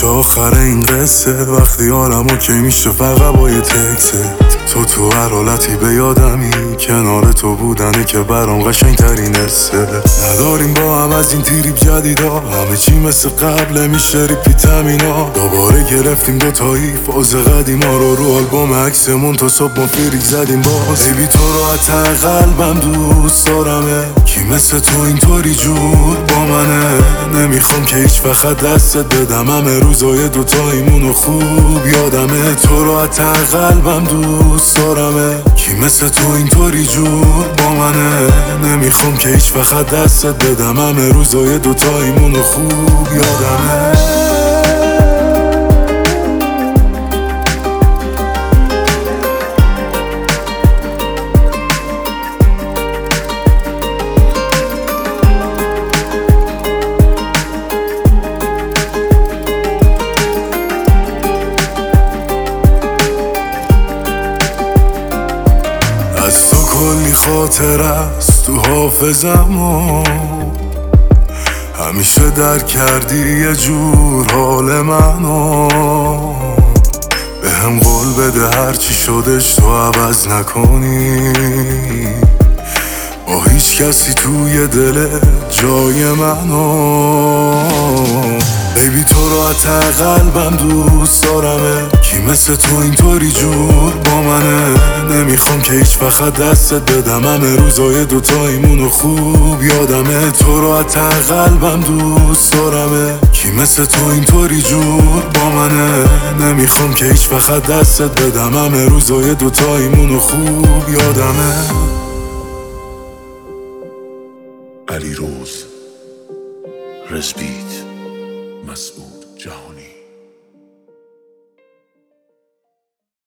میشه آخر این قصه وقتی عالمو که میشه فقط با یه تکست. تو هر حالتی به یادمی کنار تو بودنه که برام قشنگ ترین حسه. نداریم با هم از این تریپ جدیدا، همه چی مثل قبل میشه ریپیت همینا. دوباره گرفتیم دوتایی فاز قدیما رو آلبوم عکسمون تا صبح ما فریک زدیم باز. بیبی تو رو حتی قلبم دوست دارمه، کی مثل تو اینطوری جور با منه. نمیخوام که هیچ وقت دستت بدم، همه روزای دوتاییمونو خوب یادمه. تو رو حتی قلبم دوست دارمه، کی مثل تو اینطوری جور با منه. نمیخوام که هیچ وقت دستت بدم، همه روزای دوتاییمونو خوب یادمه. از تو کلی خاطر است تو حافظم و همیشه درک کردی یه جور حال منو. به هم قول بده هرچی شدش تو عوض نکنی، با هیچ کسی توی دل جای منو. بیبی تو رو حتی قلبم دوست دارمه، کی مثل تو اینطوری جور با منه. نمیخوام که هیچ وقت دستت بدم، همه روزای دوتاییمونو خوب یادمه. تو رو حتی قلبم دوست دارمه، کی مثل تو اینطوری جور با منه. نمیخوام که هیچ وقت دستت بدم، همه روزای دوتاییمونو خوب یادمه. علیروز رزبیت مسعود جهانی.